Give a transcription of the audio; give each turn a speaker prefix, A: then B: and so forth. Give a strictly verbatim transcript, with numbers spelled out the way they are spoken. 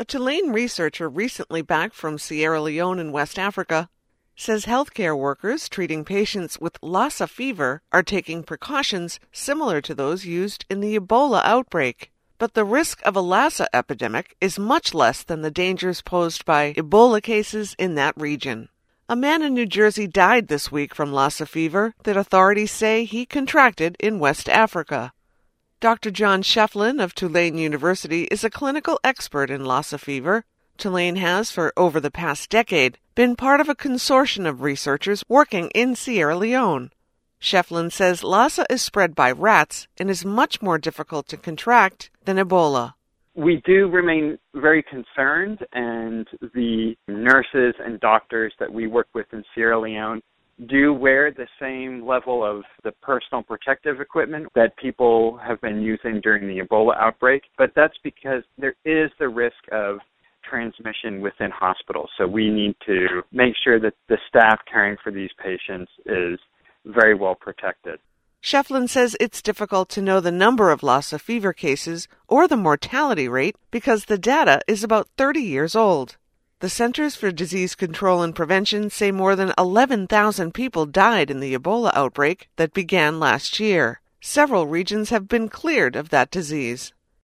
A: A Tulane researcher recently back from Sierra Leone in West Africa says healthcare workers treating patients with Lassa fever are taking precautions similar to those used in the Ebola outbreak. But the risk of a Lassa epidemic is much less than the dangers posed by Ebola cases in that region. A man in New Jersey died this week from Lassa fever that authorities say he contracted in West Africa. Doctor John Shefflin of Tulane University is a clinical expert in Lassa fever. Tulane has, for over the past decade, been part of a consortium of researchers working in Sierra Leone. Shefflin says Lassa is spread by rats and is much more difficult to contract than Ebola.
B: We do remain very concerned, and the nurses and doctors that we work with in Sierra Leone do wear the same level of the personal protective equipment that people have been using during the Ebola outbreak, but that's because there is the risk of transmission within hospitals. So we need to make sure that the staff caring for these patients is very well protected.
A: Shefflin says it's difficult to know the number of Lassa fever cases or the mortality rate because the data is about thirty years old. The Centers for Disease Control and Prevention say more than eleven thousand people died in the Ebola outbreak that began last year. Several regions have been cleared of that disease.